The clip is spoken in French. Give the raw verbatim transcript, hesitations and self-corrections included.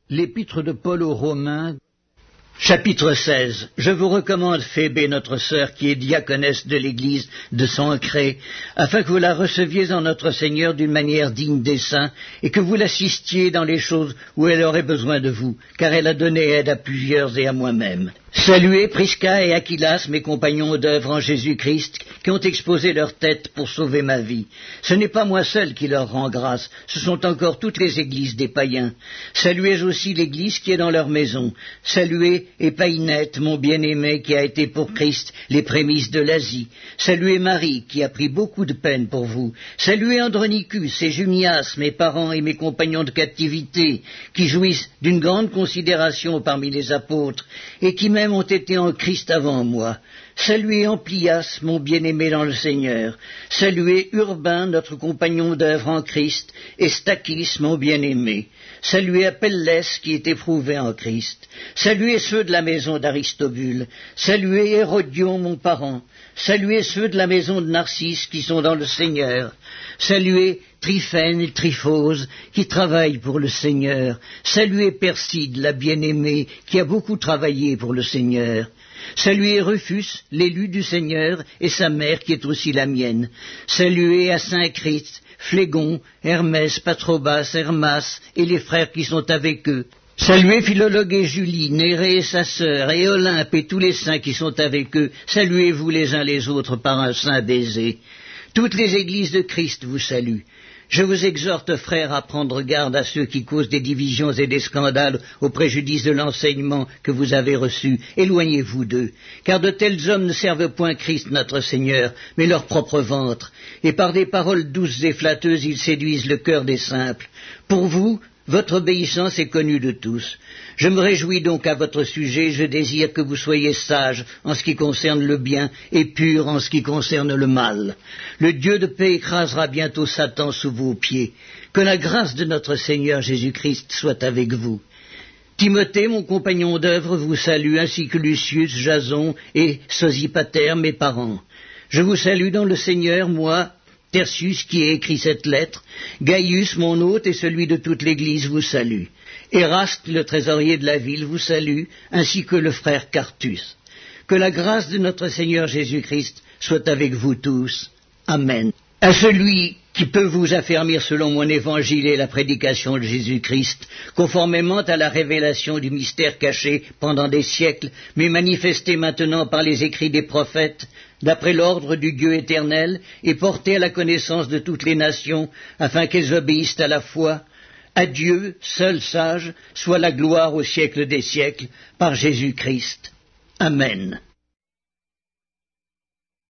L'épître de Paul aux Romains, chapitre seize. Je vous recommande Phébé, notre sœur, qui est diaconesse de l'église de Sancré, afin que vous la receviez en notre Seigneur d'une manière digne des saints, et que vous l'assistiez dans les choses où elle aurait besoin de vous, car elle a donné aide à plusieurs et à moi-même. Saluez Prisca et Aquilas, mes compagnons d'œuvre en Jésus-Christ, qui ont exposé leur tête pour sauver ma vie. Ce n'est pas moi seul qui leur rend grâce, ce sont encore toutes les églises des païens. Saluez aussi l'église qui est dans leur maison. Saluez Épaïnette, mon bien-aimé, qui a été pour Christ les prémices de l'Asie. Saluez Marie, qui a pris beaucoup de peine pour vous. Saluez Andronicus et Junias, mes parents et mes compagnons de captivité, qui jouissent d'une grande considération parmi les apôtres, et qui même ont été en Christ avant moi. Saluez Amplias, mon bien-aimé dans le Seigneur. Saluez Urbain, notre compagnon d'œuvre en Christ, et Stachys, mon bien-aimé. Saluez Apelles, qui est éprouvé en Christ. Saluez ceux de la maison d'Aristobule. Saluez Hérodion, mon parent. Saluez ceux de la maison de Narcisse, qui sont dans le Seigneur. Saluez Tryphène et Tryphose, qui travaillent pour le Seigneur. Saluez Perside, la bien-aimée, qui a beaucoup travaillé pour le Seigneur. Saluez Rufus, l'élu du Seigneur, et sa mère, qui est aussi la mienne. Saluez Asyncrite, Phlégon, Hermès, Patrobas, Hermas, et les frères qui sont avec eux. Saluez Philologue et Julie, Nérée et sa sœur, et Olympe et tous les saints qui sont avec eux. Saluez-vous les uns les autres par un saint baiser. Toutes les églises de Christ vous saluent. Je vous exhorte, frères, à prendre garde à ceux qui causent des divisions et des scandales au préjudice de l'enseignement que vous avez reçu. Éloignez-vous d'eux, car de tels hommes ne servent point Christ notre Seigneur, mais leur propre ventre, et par des paroles douces et flatteuses ils séduisent le cœur des simples. Pour vous, votre obéissance est connue de tous. Je me réjouis donc à votre sujet, je désire que vous soyez sages en ce qui concerne le bien et purs en ce qui concerne le mal. Le Dieu de paix écrasera bientôt Satan sous vos pieds. Que la grâce de notre Seigneur Jésus-Christ soit avec vous. Timothée, mon compagnon d'œuvre, vous salue, ainsi que Lucius, Jason et Sosipater, mes parents. Je vous salue dans le Seigneur, moi, Tertius, qui a écrit cette lettre, Gaius, mon hôte, et celui de toute l'Église vous salue. Éraste, le trésorier de la ville, vous salue, ainsi que le frère Quartus. Que la grâce de notre Seigneur Jésus-Christ soit avec vous tous. Amen. À celui qui peut vous affermir selon mon évangile et la prédication de Jésus-Christ, conformément à la révélation du mystère caché pendant des siècles, mais manifesté maintenant par les écrits des prophètes, d'après l'ordre du Dieu éternel, et porté à la connaissance de toutes les nations, afin qu'elles obéissent à la foi, à Dieu, seul sage, soit la gloire au siècle des siècles, par Jésus-Christ. Amen.